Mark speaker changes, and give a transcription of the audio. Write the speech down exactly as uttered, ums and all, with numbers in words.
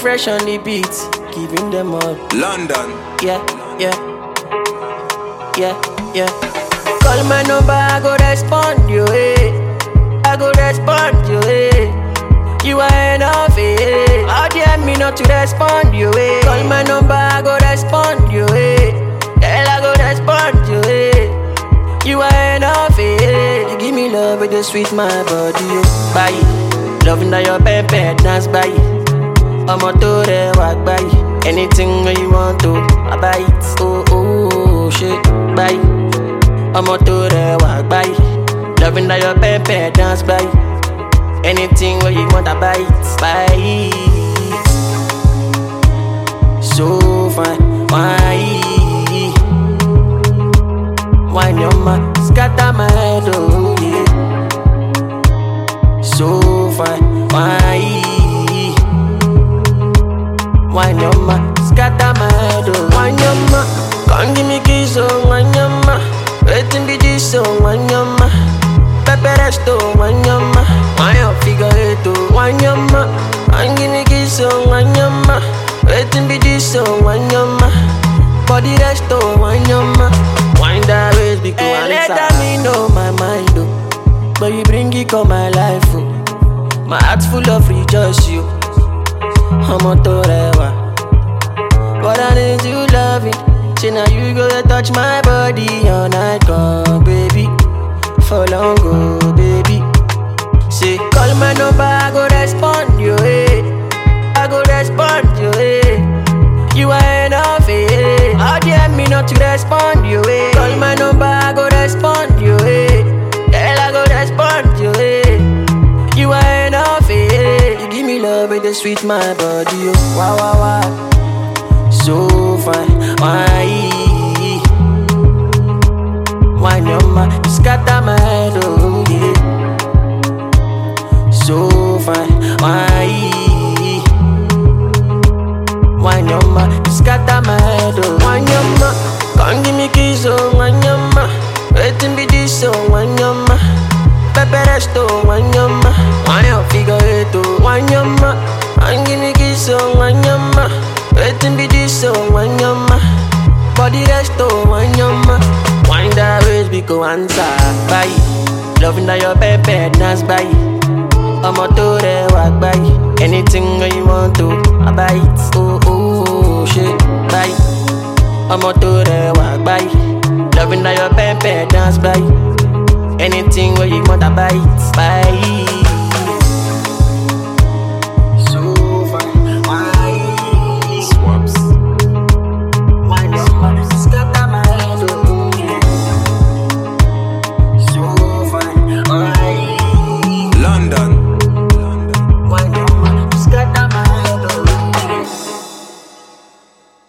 Speaker 1: fresh on the beat, giving them up.
Speaker 2: London.
Speaker 1: Yeah, yeah, yeah, yeah. Call my number, I go respond you, eh. I go respond you, eh. You are enough, eh. How dare me not to respond you, eh. Call my number, I go respond you, eh. Girl, I go respond you, eh. You are enough, eh. You give me love with the sweet my body, oh. Bye. Loving that your pepper dance, bye. I'm a to the walk, bye. Anything you want to, I buy it. Oh, oh, oh, shit, bye. I'm a to the walk, bye. Loving that your pepper dance, bye. Anything where you want, I buy it, buy. So fine, why? Wine your man, scatter my head, oh yeah. So fine, why? Wine your man, scatter my head, oh. Wine your man, come give me kiss, oh. Wine your man, waiting be this, oh. Wine your man, pepper resto, wine your man. Wine your figure eight, oh. Wine your man, come give me kiss, oh. Wine your man, waiting be this, oh. Wine your man, body resto, wine your man. Wine that ways be cool and let me know my mind, oh. But you bring it on my life, oh. My heart's full of rejoice, you. I'm a torewa. But I need you loving. Say now you go to touch my body all night long, baby. For long, go, baby. Say call my number, I go respond you, eh. I go respond you, eh. You are enough, eh. How dare me not to respond you, eh. Call my number, I go respond you, eh. Girl, I go respond you, eh. You are enough, eh. You give me love with the sweet my body, oh. Wow, wow, wow. So fine, why? Wine your man, you scatter my head, oh yeah. So fine, why? Wine your man, you scatter my head, oh. Wine your man, come give me kiss, oh. Wine your man, waiting be this, oh. Wine your man, pepper resto, wine your man. Wine your figure eight, oh. Wine your man, come give me kiss, oh. Wine your man, waiting be this, oh. Wine your man, body resto, wine your man. Wine that ways be go answer, bye. Loving that your pepper dance, bye. I'm a to the walk, bye. Anything that you want to, I buy it. Oh, oh, oh, shit, bye. I'm a to the walk, bye. Loving that your pepper dance, bye. Anything where you want, I buy it.